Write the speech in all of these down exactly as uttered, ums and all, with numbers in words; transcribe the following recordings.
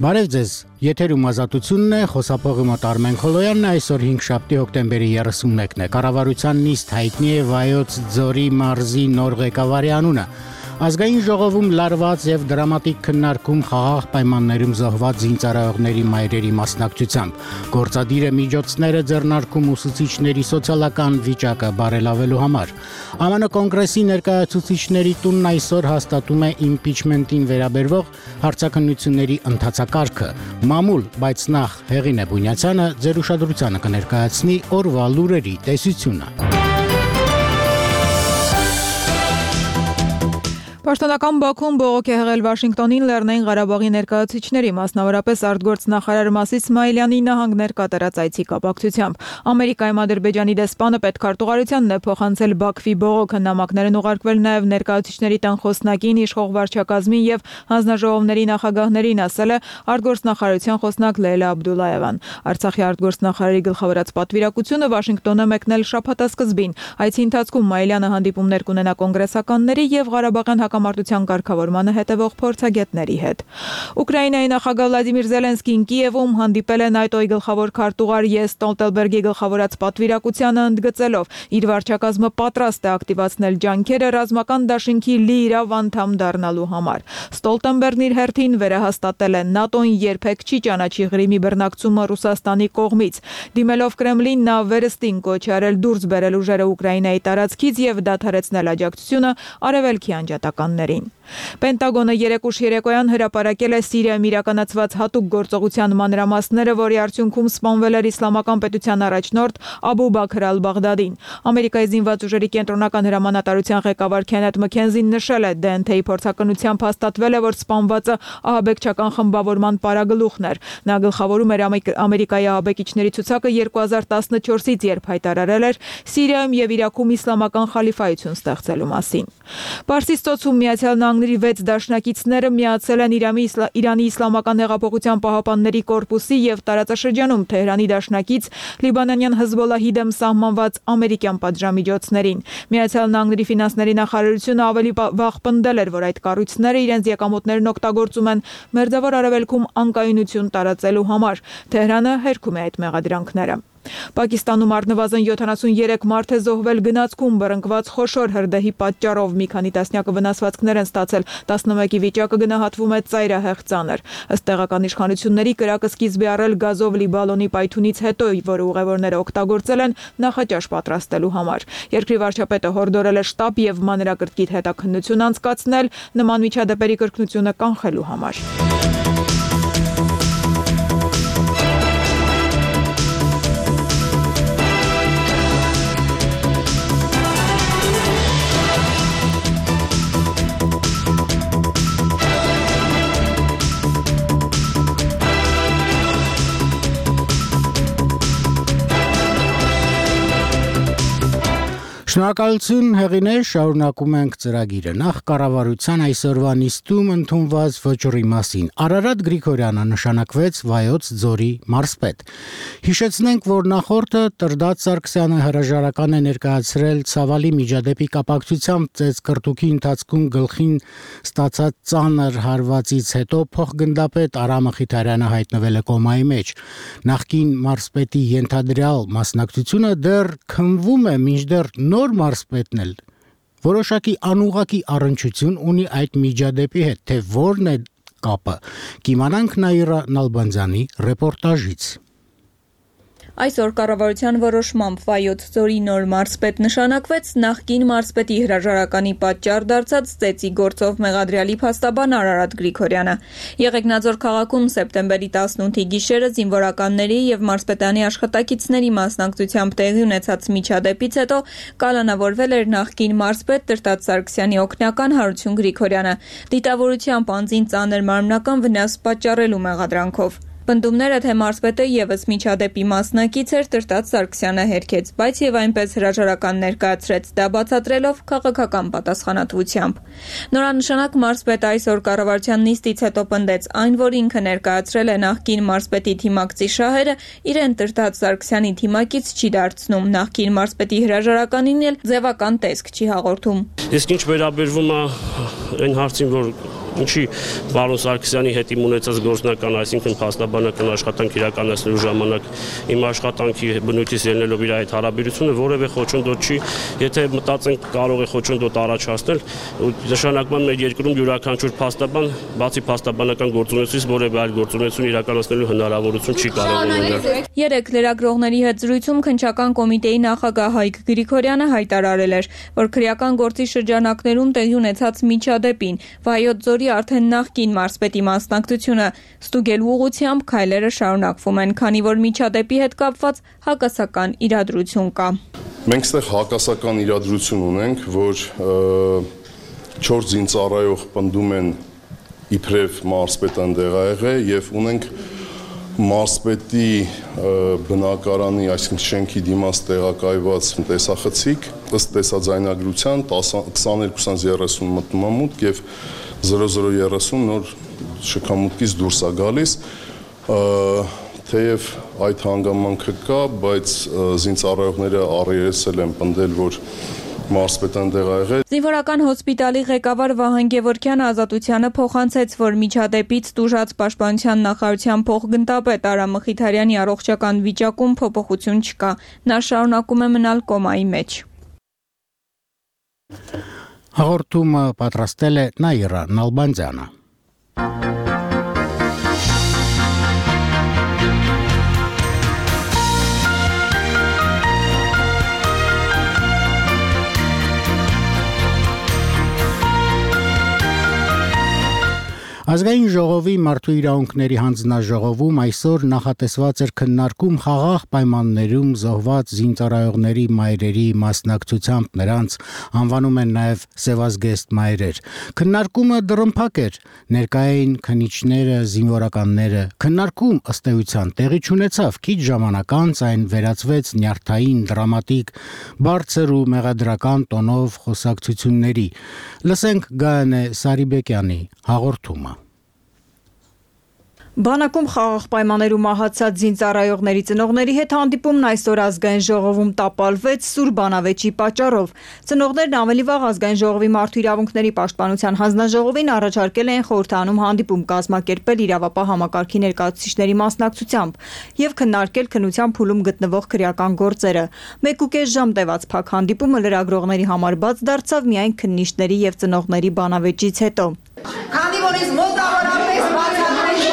Բարև ձեզ, եթերում ազատությունն է, խոսափողի մոտ Արմեն Խոլոյանն է, այսօր հինգշաբթի հոկտեմբերի երեսունմեկն է, կառավարության նիստ հայտնի է Վայոց ձորի մարզի նոր ղեկավարի անունը։ Ազգային ժողովում լարված եւ դրամատիկ քննարկում խաղաղ պայմաններում զոհված զինծառայողների մայրերի մասնակցությամբ։ Գործադիրը միջոցները ձեռնարկում ուսուցիչների սոցիալական վիճակը բարելավելու համար։ ԱՄՆ կոնգրեսի ներկայացուցիչների տունն այսօր հաստատում է իմպիչմենտին վերաբերող հարցաքննությունների ընթացակարգը։ Մամուլ, բայց նախ Հեղինե Բունյացյանը ձեր ուշադրությանը կներկայացնի օրվա լուրերի տեսությունը։ Պաշտոնական Բաքուն բողոք է հղել Վաշինգտոնին Լեռնային Ղարաբաղի ներկայացուցիչների, մասնավորապես արտգործնախարար Մասիս Սմայլյանի նահանգներ կատարած այցի կապակցությամբ։ Ամերիկայում Ադրբեջանի դեսպանը պետքարտուղարությանն է փոխանցել Բաքվի բողոքը, նամակներ են ուղարկվել նաև ներկայացուցիչների տան խոսնակին, իշխող վարչակազմին եւ հանձնաժողովների նախագահներին, ասել է արտգործնախարարության խոսնակ Լեյլա Աբդուլլաևան։ Արցախի արտգործնախարարի գլխավորած պատվիրակությունը Վաշինգտոն է մեկնել շաբաթասկզբին։ Այցի ընթացքում Մայլյանը հանդիպումներ կունենա կոնգրեսականների եւ Ղարաբաղյան հակամարտության կարգավորմանը հետևող փորձագետների հետ։ Ուկրաինայի նախագահ Վլադիմիր Զելենսկին Կիևում հանդիպել է նատոյի գլխավոր քարտուղար Յենս Ստոլտենբերգի գլխավորած պատվիրակությանը, ընդգծելով իր վարչակազմը պատրաստ է ակտիվացնել ջանքերը ռազմական դաշինքի լիիրավ անդամ դառնալու համար։ Ստոլտենբերգն իր հերթին վերահաստատել է ՆԱՏՕ-ն երբեք չի ճանաչի Ղրիմի բռնակցումը Ռուսաստանի կողմից։ Դիմելով Կրեմլին, նա վերստին կոչ է արել դուրս բերել ուժերը Ուկրաինայի տարածքից եւ դադարեցնել աջակցությունը արևելքի անջատականներին։ Պենտագոնը երեկ ուշ երեկոյան հրապարակել է Սիրիայում իրականացված հատուկ գործողության մանրամասները, որի արդյունքում սպանվել էր իսլամական պետության առաջնորդ Աբու Բաքր ալ-Բաղդադին։ Ամերիկայի զինված ուժերի կենտրոնական հրամանատարության ղեկավար Քենեթ Մքենզին նշել է, դե են թե-ի փորձակնությամբ հաստատվել է, որ սպանվածը ահաբեկչական խմբավորման պարագլուխն էր։ Նա գլխավորում էր Ամերիկայի ահաբեկիչների ցուցակը երկու հազար տասնչորսից, երբ հայտարարել էր Սիրիայում եւ Իրաքում իսլամական խալիֆայություն ստեղծելու մասին։ Պարսից ծոցում Միացյալ Նահանգների վեց դաշնակիցները միացել են Իրանի, Իրանի իսլամական հեղափոխության պահապանների կորպուսի եւ տարածաշրջանում Թեհրանի դաշնակից լիբանանյան Հեզբոլլահի դեմ սահմանված ամերիկյան պատժամիջոցներին։ Միացյալ Նահանգների ֆինանսների նախարարությունը ավելի վաղ պնդել էր, որ այդ կառույցները իրենց եկամուտներն օգտագործում են Մերձավոր Արևելքում անկայունություն տարածելու համար։ Թեհրանը հերքում է այդ մեղադրանքները։ Պակիստանում առնվազն յոթանասունյերեք մարդ է զոհվել գնացքում բռնկված խոշոր հրդեհի պատճառով, մի քանի տասնյակը վնասվածքներ են ստացել, տասնմեկի վիճակը գնահատվում է ծայրահեղ ծանր։ Ըստ տեղական իշխանությունների, կրակը սկիզբ է առել գազով լի բալոնի պայթյունից հետո, որը ուղևորները օգտագործել են նախաճաշ պատրաստելու համար։ Երկրի վարչապետը հորդորել է շտապ եւ մանրակրկիտ հետաքննություն անցկացնել նման միջադեպերի կրկնությունը կանխելու համար։ Շնորհակալություն Հեղինե, շարունակում ենք ծրագիրը։ Նախ կառավարության այսօրվա նիստում ընդունված վճռի մասին։ Արարատ Գրիգորյանը նշանակվեց Վայոց ձորի մարզպետ։ Հիշեցնենք, որ նախորդը Տրդատ Սարգսյանը հրաժարական է ներկայացրել ցավալի միջադեպի կապակցությամբ ծեծկռտուքի ընթացքում գլխին ստացած ծանր հարվածից հետո փոխգնդապետ Արամ Մխիթարյանը հայտնվել է կոմայի մեջ։ Նախկին մարզպետի ենթադրյալ մասնակցությունը դեռ քննվում է, մինչդեռ նոր մարզպետն էլ որոշակի անուղղակի առնչություն ունի այդ միջադեպի հետ, թե որն է կապը։ Կիմանանք Նաիրա Նալբանդյանի ռեպորտաժից։ Այսօր կառավարության որոշմամբ Վայոց ձորի նոր մարզպետ նշանակվեց նախկին մարզպետի հրաժարականի պատճառ դարձած ծեծի գործով մեղադրյալի փաստաբան Արարատ Գրիգորյանը։ Եղեգնաձոր քաղաքում սեպտեմբերի տասնութի գիշերը զինվորականների եւ մարզպետանի աշխատակիցների մասնակցությամբ տեղի ունեցած միջադեպից հետո կալանավորվել էր նախկին մարզպետ Տրդատ Սարգսյանի օգնական Հարություն Գրիգորյանը դիտավորությամբ անձին ծանր մարմնական վնաս պատճառելու մեղադրանքով։ Պնդումները, թե մարզպետը ևս միջադեպի մասնակից էր, Տրդատ Սարգսյանը հերքեց, բայց եւ այնպես հրաժարական ներկայացրեց, դա բացատրելով քաղաքական պատասխանատվությամբ։ Նորանշանակ մարզպետը այսօր կառավարության նիստից հետո պնդեց այն, որ ինքը ներկայացրել է նախկին մարզպետի թիմակցի շահերը, իրեն Տրդատ Սարգսյանի թիմակից չի դարձնում, նախկին մարզպետի հրաժարականին էլ ձևական տեսք չի հաղորդում։ Իսկ ինչ վերաբերվում է այն հարցին, որ Ինչի պարոն Սարգսյանի հետ իմ ունեցած գործնական, այսինքն փաստաբանական աշխատանք իրականացնելու ժամանակ իմ աշխատանքի բնույթից ելնելով իր այդ հարաբերությունը որևէ խոչընդոտ չի, եթե մտածենք կարող է խոչընդոտ առաջացնել, նշանակում է մեր երկրում յուրաքանչյուր փաստաբան, բացի փաստաբանական գործունեությունից որևէ այլ գործունեություն իրականացնելու հնարավորություն չի կարող ունենալ։ Երեք լրագրողների հետ զրույցում քննչական կոմիտեի նախագահ Հայկ Գրիգորյանը հայտարարել էր, որ քրեական գործի շրջանակներում տեղի ունեցած միջադեպին Վայոց ձորի արդեն նախկին մարզպետի մասնակցությունը ստուգելու ուղղությամբ քայլերը շարունակվում են, քանի որ միջադեպի հետ կապված հակասական իրադրություն կա։ Մենք ստեղ հակասական իրադրություն ունենք, որ չորս զինծառայող պնդում են իբրև մարզպետը ընդեղ ա եղել եւ ունենք մարզպետի բնակարանի, այսինքն շենքի դիմաց տեղակայված տեսախցիկ, ըստ տեսաձայնագրության քսաներկու երեսուն մտմամուտք եւ զրո զրո երեսուն նոր շքամուտքից դուրս է գալիս, թեև այդ հանգամանքը կա, բայց զինծառայողները առերեսել են պնդել, որ մարզպետը ընդեղ ա եղել։ Զինվորական հոսպիտալի ղեկավար Վահան Գևորգյանը Ազատությանը փոխանցեց, որ միջադեպից տուժած Պաշտպանության նախարարության փոխգնդապետ Արամ Մխիթարյանի առողջական վիճակում փոփոխություն չկա։ Նա շարունակում է մնալ կոմայի մեջ։ Հաղորդումը պատրաստել է Նաիրա Նալբանդյանը։ Ազգային ժողովի մարդու իրավունքների հանձնաժողովում այսօր նախատեսված էր քննարկում խաղաղ պայմաններում զոհված զինծառայողների մայրերի մասնակցությամբ նրանց անվանում են նաև սևազգեստ մայրեր։ Քննարկումը դռնփակ էր, ներկայ էին քննիչները, զինվորականները։ Քննարկում ըստ էության տեղի չունեցավ, քիչ ժամանակ անց այն վերածվեց նյարդային, դրամատիկ, բարձր ու մեղադրական տոնով խոսակցությունների։ Լսենք Գայանե Սարիբեկյանի հաղորդումը։ Բանակում խաղաղ պայմաններում մահացած զինծառայողների ծնողների հետ հանդիպումն այսօր ազգային ժողովում տապալվեց սուր բանավեճի պատճառով։ Ծնողներն ավելի վաղ ազգային ժողովի մարդու իրավունքների պաշտպանության հանձնաժողովին առաջարկել են խորհրդանում հանդիպում կազմակերպել իրավապահ համակարգի ներկայացուցիչների մասնակցությամբ եւ քննարկել քննության փուլում գտնվող քրեական գործերը։ Մեկ ու կես ժամ տևած փակ հանդիպումը լրագրողների համար բաց դարձավ միայն քննիչների եւ ծնողների բանավեճից հետո։ Քանի որ ինձ մոտավորապես բացատրել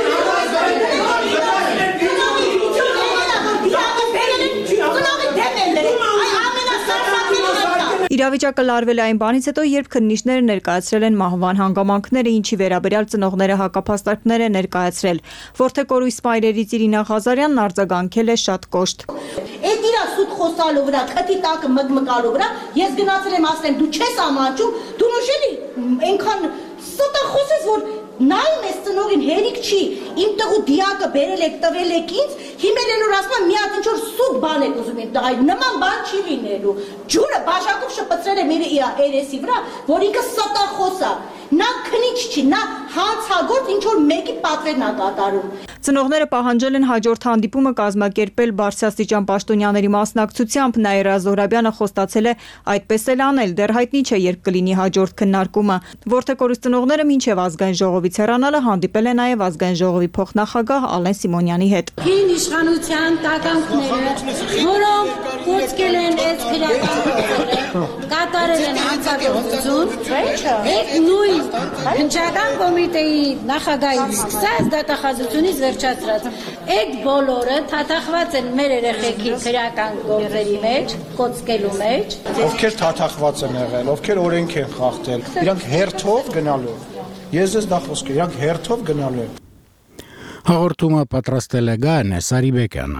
Իրավիճակը լարվել է այն բանից հետո, երբ քննիչները ներկայացրել են մահվան հանգամանքները, ինչի վերաբերյալ ծնողները հակափաստարկներ են ներկայացրել։ Որդեկորույս մայրերից Իրինա Ղազարյանն արձագանքել է շատ կոշտ։ Այդ իրա սուտ խոսալու վրա, քթի տակը մգմգալու վրա, ես գնացել եմ ասել դու չես ամանչում, դու նշելի այնքան ստախոս ես, որ նայում ես ծնողին հերիք չի, իմ տղու դիակը բերել եք, տվել եք ինձ, հիմել են որ ասում եմ մի հատ ինչ-որ սուտ բան եք ուզում եմ տղայ, նման բան չի լինելու, ջուրը բաշակով շպծրել է մեր երեսի վրա, որ ինքը ստախոս է, նա քնիչ չի, նա հանցագործ ինչ-որ մեկի պատվերն է կատարում։ Ծնողները պահանջել են հաջորդ հանդիպումը կազմակերպել բարձրաստիճան պաշտոնյաների մասնակցությամբ, Նաիրա Զոհրաբյանը խոստացել է այդպես էլ անել, դեռ հայտնի չէ երբ կլինի հաջորդ քննարկումը։ Որդեկորույս ծնողները մինչև ազգային ժողովից հեռանալը հանդիպել են նաև ազգային ժողովի փոխնախագահ Ալեն Սիմոնյանի հետ։ Հին իշխանության տականքները, որոնք կոչկել են այս քրեական գործերը, կատարել են հանցագործություն, այդ նույն քննչական կոմիտեի նախագահից սկսած դատախազությունից վերջացրած, այդ բոլորը թաթախված են մեր երեխեքի քրեական գործերի մեջ, կոչկելու մեջ։ Ովքեր թաթախված են եղել, ովքեր օրենք են խախտել, իրանք հերթով գնալու։ Ես ես դա խոսք եմ, իրանք հերթով գնալու են։ Հաղորդումը պատրաստել է Գայանե Սարիբեկյանը։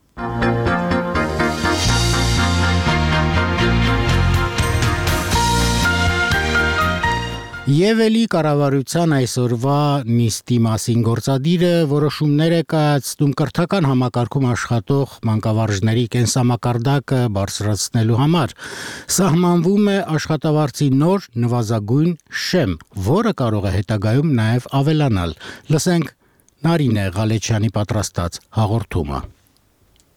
Եվ էլի կառավարության այսօրվա նիստի մասին գործադիրը որոշումներ է կայացնում կրթական համակարգում աշխատող մանկավարժների կենսամակարդակը բարձրացնելու համար։ Սահմանվում է աշխատավարձի նոր նվազագույն շեմ, որը կարող է հետագայում նաև ավելանալ։ Լսենք Նարինե Ղալեչյանի պատրաստած հաղորդումը։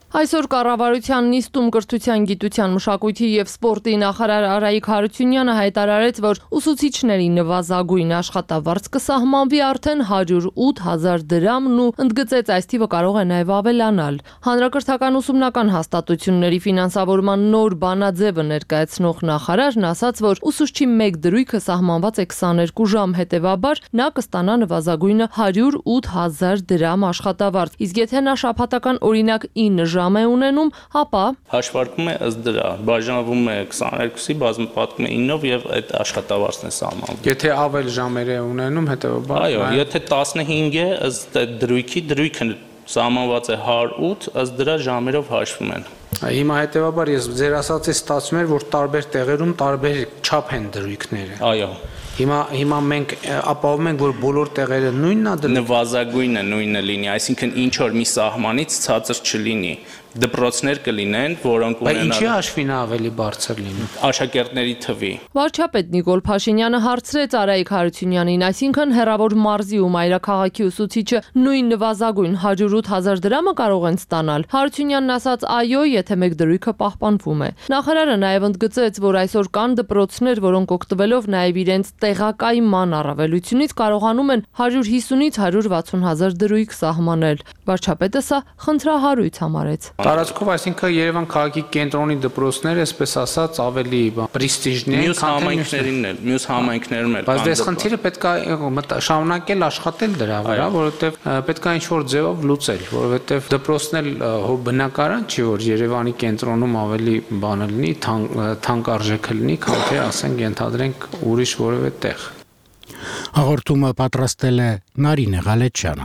Այսօր կառավարության նիստում կրթության, գիտության, մշակույթի եւ սպորտի նախարար Արայիկ Հարությունյանը հայտարարեց, որ ուսուցիչների նվազագույն աշխատավարձ կսահմանվի արդեն հարյուր ութ հազար դրամն ու ընդգծեց այս թիվը կարող է նաեւ ավելանալ։ Հանրակրթական ուսումնական հաստատությունների ֆինանսավորման նոր բանաձևը ներկայացնող նախարարն ասաց, որ ուսուցչի մեկ դրույքը սահմանված է քսաներկու ժամ, հետեւաբար նա կստանա նվազագույնը հարյուր ութ հազար դրամ աշխատավարձ։ Իսկ եթե նա շաբաթական օրինակ ինը ժամ է ունենում, ապա հաշվարկում է ըստ դրա, բաժանվում է քսաներկուսի, բազմապատկում է ինով եւ այդ աշխատավարձն է սահմանվում։ Եթե ավել ժամեր է ունենում, հետեւաբար այո, եթե տասնհինգ է, ըստ դրույքի, դրույքը սահմանված է հարյուր ութ, ըստ դրա ժամերով հաշվում են։ Հիմա հետեւաբար ես ձեր ասածից ստացվում էր, որ տարբեր տեղերում տարբեր չափ են դրույքները։ Այո։ Հիմա հիմա մենք ապահովում ենք, որ բոլոր տեղերը նույնն է դրել։ Նվազագույնը նույնը լինի, այսինքն ինչ որ մի սահմանից ցածր չլինի։ Դպրոցներ կլինեն, որոնք ունենան։ Բայց ինչի հաշվին ավելի բարձր լինի։ Աշակերտների թվի։ Վարչապետ Նիկոլ Փաշինյանը հարցրեց Արայիկ Հարությունյանին, այսինքն հեռավոր մարզի ու մայրաքաղաքի ուսուցիչը նույն նվազագույն հարյուր ութ հազար դրամը կարող են ստանալ։ Հարությունյանն ասաց այո, եթե մեկ դրույքը պահպանվում է։ Նախարարը նաև ընդգծեց, որ այսօր կան դպրոցներ, որոնք օգտվելով նաև իրենց տեղակայման առավելությունից կարողանում են հարյուր հիսունից հարյուր վաթսուն հազար դրույք սահմանել։ Վարչապետը սա խնդրահարույց համարեց։ Տարածքով, այսինքն Երևան քաղաքի կենտրոնի դպրոցները, այսպես ասած, ավելի պրեստիժն են, մյուս համայնքներին էլ, մյուս համայնքներում էլ։ Բայց դες խնդիրը պետք է շարունակել աշխատել դրա վրա, որովհետև պետք է ինչ-որ ձևով լուծել, որովհետև դպրոցն էլ հո բնակարան չի, որ Երևանի կենտրոնում ավելի բանը լինի, թանկ արժեքը լինի, քան թե ասենք ենթադրենք ուրիշ որևէ տեղ։ Հաղորդումը պատրաստել է Նարինե Ղալեչյանը։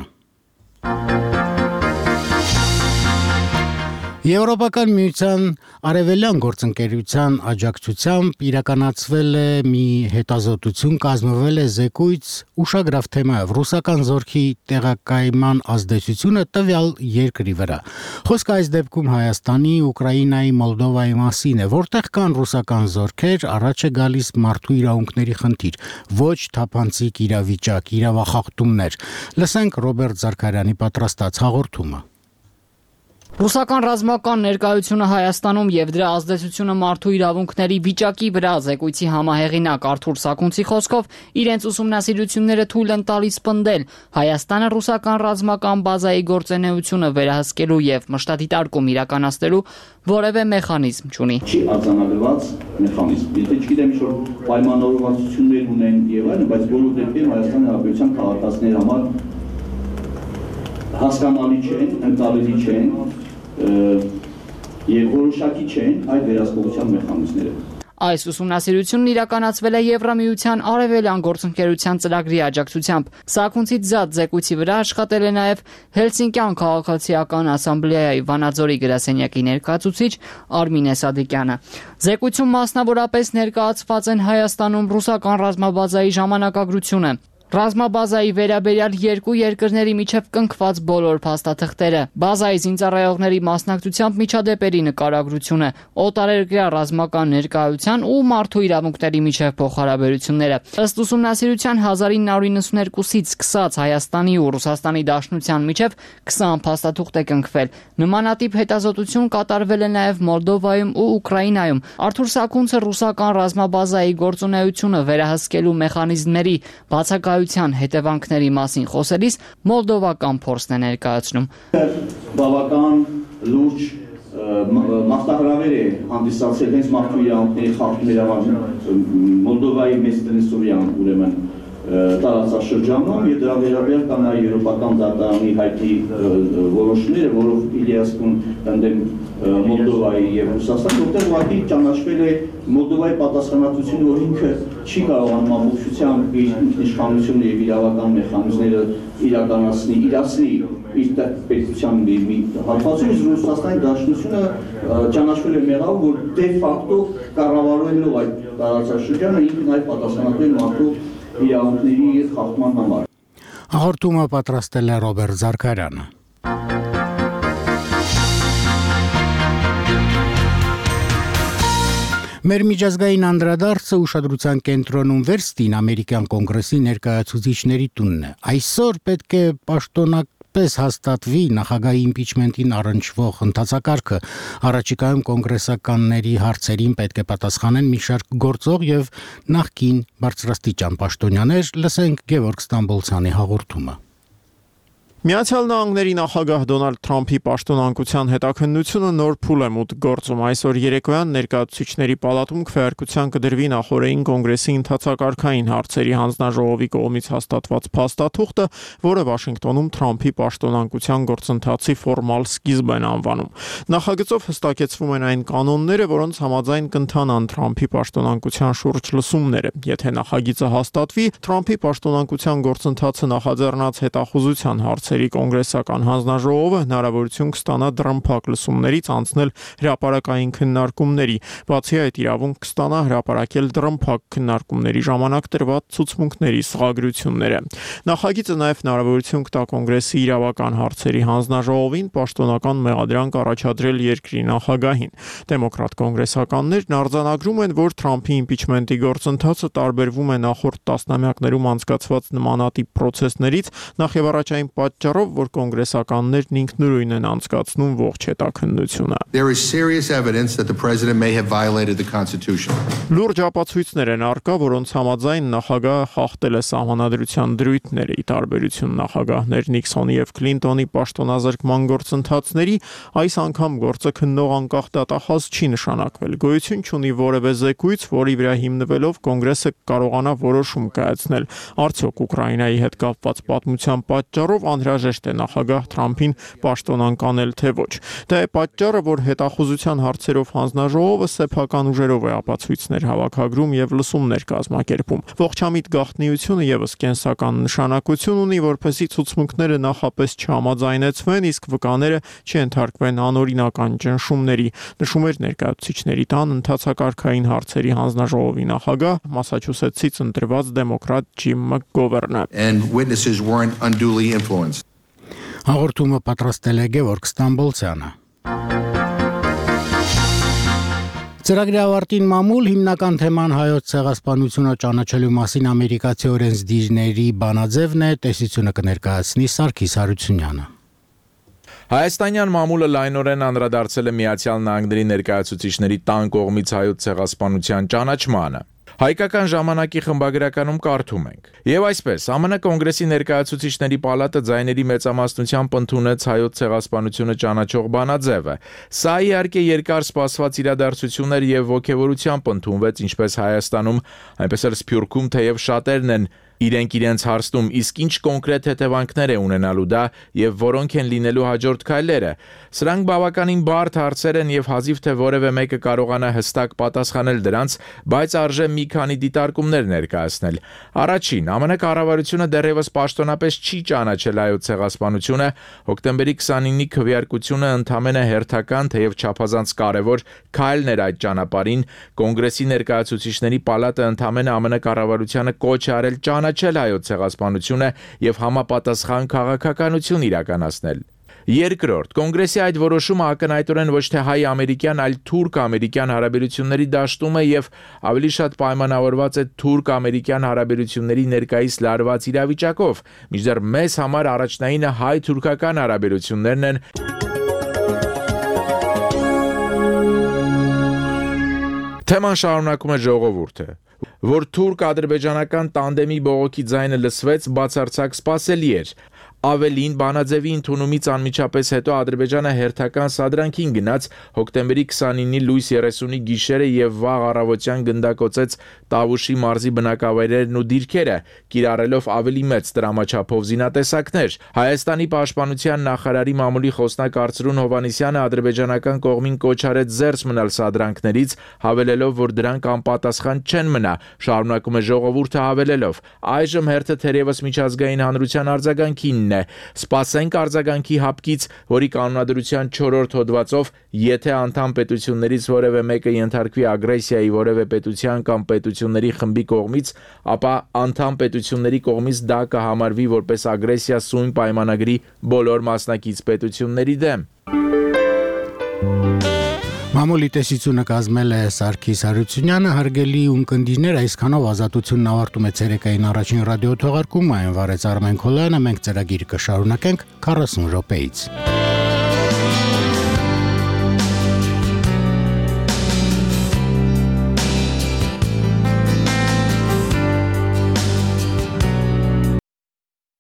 Եվրոպական միության արևելյան գործընկերության աջակցությամբ իրականացվել է մի հետազոտություն, կազմվել է զեկույց ուշագրավ թեմայով ռուսական զորքի տեղակայման ազդեցությունը տվյալ երկրի վրա։ Խոսքը այս դեպքում Հայաստանի, Ուկրաինայի, Մոլդովայի մասին է, որտեղ կան ռուսական զորքեր, առաջ է գալիս մարդու իրավունքների խնդիր, ոչ թափանցիկ իրավիճակ, իրավախախտումներ։ Լսենք Ռոբերտ Զարքարյանի պատրաստած հաղորդումը։ Ռուսական ռազմական ներկայությունը Հայաստանում եւ դրա ազդեցությունը մարդու իրավունքների վիճակի վրա զեկույցի համահեղինակ Արթուր Սակունցի խոսքով իրենց ուսումնասիրությունները թույլ են տալիս պնդել Հայաստանը ռուսական ռազմական բազայի գործունեությունը վերահսկելու եւ մշտադիտարկում իրականացնելու որևէ մեխանիզմ չունի։ Չի արձանագրված մեխանիզմ։ Եթե չգիտեմ ինչ որ պայմանավորվածություններ ունեն եւ այլն, բայց բոլոր դեպքերում Հայաստանի Հանրապետության քաղաքացիների համար հասկանալի չեն, ընկալելի չեն եւ որոշակի չեն այդ վերահսկողության մեխանիզմները։ Այս ուսումնասիրությունն իրականացվել է Եվրամիության արևելյան գործընկերության ծրագրի աջակցությամբ։ Սակունցից զատ զեկույցի վրա աշխատել է նաև Հելսինկյան քաղաքացիական ասամբլեայի Վանաձորի գրասենյակի ներկայացուցիչ Արմինե Սադիկյանը։ Զեկույցում մասնավորապես ներկայացված են Հայաստանում ռուսական ռազմաբազայի ժամանակագրությունը, ռազմաբազայի վերաբերյալ երկու երկրների միջև կնքված բոլոր փաստաթղթերը, բազայի զինծառայողների մասնակցությամբ միջադեպերի նկարագրությունը, օտարերկրյա ռազմական ներկայության ու մարդու իրավունքների միջև փոխհարաբերությունները։ Ըստ ուսումնասիրության հազար ինը հարյուր նվաթ երկուսից սկսած Հայաստանի ու Ռուսաստանի Դաշնության միջև քսան փաստաթուղթ է կնքվել։ Նմանատիպ հետազոտություն կատարվել է նաև Մոլդովայում ու Ուկրաինայում։ Արթուր Սակունցը ռուսական ռազմաբազայի գործունեությունը վերահսկելու մեխանիզմների բացակայության հետևանքների մասին խոսելիս մոլդովական փորձն է ներկայացնում։ Բավական լուրջ մարտահրավեր է հանդիսացել հենց մարդու իրավունքների խախտումների համար Մոլդովայի մեծ տնտեսության ուրեմն տարածաշրջանում եւ դրա վերաբերյալ կան նաեւ եվրոպական դատարանի հայտնի որոշումները, որով Իլիասկուն ընդդեմ Մոլդովայի եւ Ռուսաստանի, որտեղ ուղղակի ճանաչվել է Մոլդովայի պատասխանատվությունը, որ ինքը չի կարողանում ամբողջությամբ իր ինքնիշխանությունը եւ իրավական մեխանիզմները իրականացնի, իրացնի իր պետության մի հատվածում, իսկ Ռուսաստանի Դաշնությունը ճանաչվել է մեղավոր, որ դե ֆակտո կառավարելով այդ տարածաշրջանը ինքն այդ պատասխանատու է մարդու իրավունքների խախտման համար։ Հաղորդումը պատրաստել է Ռոբերտ Զարքարյանը։ Մեր միջազգային անդրադարձը ուշադրության կենտրոնում վերստին ամերիկյան կոնգրեսի ներկայացուցիչների տունն է։ Այսօր պետք է պաշտոնակ այսպես հաստատվի նախագահի իմպիչմենտին առնչվող ընթացակարգը, առաջիկայում կոնգրեսականների հարցերին պետք է պատասխանեն մի շարք գործող եւ նախկին բարձրաստիճան պաշտոնյաներ, լսենք Գևորգ Ստամբոլցյանի հաղորդումը։ Միացյալ Նահանգների նախագահ Դոնալդ Թրամփի պաշտոնանկության հետաքննությունը նոր փուլ է մուտք գործում։ Այսօր երեկոյան ներկայացուցիչների պալատում քվեարկության կդրվի նախորդային կոնգրեսի ընթացակարգային հարցերի հանձնաժողովի կողմից հաստատված փաստաթուղթը, որը Վաշինգտոնում Թրամփի պաշտոնանկության գործընթացի ֆորմալ սկիզբ են անվանում։ Նախագծով հստակեցվում են այն կանոնները, որոնց համաձայն կընթանան Թրամփի պաշտոնանկության շուրջ լսումները։ Եթե նախագիծը հաստատվի, Թրամփի պաշտոնանկության գործընթացը նախաձեռնած հետախուզության հարցեր կոնգրեսական հանձնաժողովը հնարավորություն կստանա դրամփակ լսումներից անցնել հրապարակային քննարկումների, բացի այդ իրավունք կստանա հրապարակել դրամփակ քննարկումների ժամանակ տրված ցուցմունքների սղագրությունները։ Նախագիծը նաև հնարավորություն կտա կոնգրեսի իրավական հարցերի հանձնաժողովին պաշտոնական մեղադրանք առաջադրել երկրի նախագահին։ Դեմոկրատ կոնգրեսականներն արձանագրում են, որ Թրամփի իմպիչմենտի գործընթացը տարբերվում է նախորդ տասնամյակներում անցկացված նմանատիպ process-ներից, նախ եւ առաջ այն պատճառով, որ կոնգրեսականներն ինքնուրույն են անցկացնում ողջ հետաքննությունը։ There is serious evidence that the president may have violated the Constitution. Լուրջ ապացույցներ են առկա, որոնց համաձայն նախագահը խախտել է սահմանադրության դրույթները, ի տարբերություն նախագահներ Նիքսոնի եւ Քլինտոնի պաշտոնազրկման գործընթացների, այս անգամ գործը քննող անկախ դատախազ չի նշանակվել։ Գոյություն չունի որևէ զեկույց, որի վրա հիմնվելով կոնգրեսը կարողանա որոշում կայացնել, արդյոք Ուկրաինայի հետ կապված պատմության պատճառով անհրաժեշտ է նախագահ Թրամփին պաշտոնանկանել թե ոչ։ Դա է պատճառը, որ հետախուզության հարցերով հանձնաժողովը սեփական ուժերով է ապացույցներ հավաքագրում եւ լսումներ կազմակերպում։ Ողջամիտ գաղտնիությունը եւս կենսական նշանակություն ունի, որպեսզի ցուցմունքները նախապես չհամաձայնեցվեն, իսկ վկաները չընթարկվեն անօրինական ճնշումների, նշում էր ներկայացուցիչների տան ընթացակարգային հարցերի հանձնաժողովի նախագահ Մասաչուսեթսից ընտրված դեմոկրատ Ջիմ Մակգովերնը։ And witnesses weren't unduly influenced. Հաղորդումը պատրաստել է Գևորգ Ստամբոլցյանը։ Ծրագրի ավարտին մամուլ հիմնական թեման հայոց ցեղասպանությունը ճանաչելու մասին ամերիկացի օրենսդիրների բանաձևն է, տեսությունը կներկայացնի Սարգիս Հարությունյանը։ Հայաստանյան մամուլը լայնորեն անդրադարձել է Միացյալ Նահանգների ներկայացուցիչների տան կողմից հայոց ցեղասպանության ճանաչմանը։ Հայկական ժամանակի խմբագրականում կարդում ենք. Եվ այսպես, ԱՄՆ կոնգրեսի ներկայացուցիչների պալատը ձայների մեծամասնությամբ ընդունեց հայոց ցեղասպանությունը ճանաչող բանաձևը։ Սա իհարկե երկար սպասված իրադարձություն էր եւ ոգևորությամբ ընդունվեց ինչպես Հայաստանում, այնպես էլ Սփյուռքում, թեև շատերն են իրենք իրենց հարցնում, իսկ ինչ կոնկրետ հետևանքներ է ունենալու դա եւ որոնք են լինելու հաջորդ քայլերը։ Սրանք բավականին բարդ հարցեր են եւ հազիվ թե որևէ մեկը կարողանա հստակ պատասխանել դրանց, բայց արժե մի քանի դիտարկումներ ներկայացնել։ Առաջին, ԱՄՆ կառավարությունը դեռևս պաշտոնապես չի ճանաչել հայոց ցեղասպանությունը, հոկտեմբերի քսանինի քվեարկությունը ընդամենը հերթական, թեև չափազանց կարևոր քայլն էր այդ ճանապարհին, կոնգրեսի ներկայացուցիչների պալատը ընդամենը ԱՄՆ կառավարությանը կոչ է արել ճանաչել հայոց ցեղասպանությունը եւ համապատասխան քաղաքականություն իրականացնել։ Երկրորդ, կոնգրեսի այդ որոշումը ակնհայտորեն ոչ թե հայ-ամերիկյան, այլ թուրք-ամերիկյան հարաբերությունների դաշտում է եւ ավելի շատ պայմանավորված է թուրք-ամերիկյան հարաբերությունների ներկայիս լարված իրավիճակով, մինչդեռ մեզ համար առաջնայինը հայ-թուրքական հարաբերություններն են։ Թեման շարունակում է ժողովուրդը, որ թուրք-ադրբեջանական տանդեմի բողոքի ձայնը լսվեց, բացարձակ սպասելի էր։ Ավելին, բանաձևի ընդունումից անմիջապես հետո Ադրբեջանը հերթական սադրանքին գնաց, հոկտեմբերի քսանինի լույս երեսունի գիշերը եւ վաղ առավոտյան գնդակոծեց Տավուշի մարզի բնակավայրերն ու դիրքերը, կիրառելով ավելի մեծ տրամաչափով զինատեսակներ։ Հայաստանի պաշտպանության նախարարի մամուլի խոսնակ Արծրուն Հովանեսյանը ադրբեջանական կողմին կոչ արեց զերծ մնալ սադրանքներից, հավելելով, որ դրանք անպատասխան չեն մնա, շարունակում է ժողովուրդը հավելելով. այժմ հերթը թերևս միջազգային հանրության արձագանքինն է։ Սպասենք արձագանքի հապկից, որի կանոնադրության չորրորդ հոդվածով, եթե անդամ պետություններից որևէ մեկը ենթարկվի ագրեսիայի որևէ պետության կամ պետությունների խմբի կողմից, ապա անդամ պետությունների կողմից դա կհամարվի որպես ագրեսիա սույն պայմանագրի բոլոր մասնակից պետությունների դեմ։ Մամուլի տեսությունը կազմել է Սարգիս Հարությունյանը, հարգելի ունկնդիրներ, այսքանով ազատությունն ավարտում է ցերեկային առաջին ռադիոթողարկումը, այն վարեց Արմեն Քոլյանը, մենք ծրագիրը կշարունակենք քառասուն րոպեից։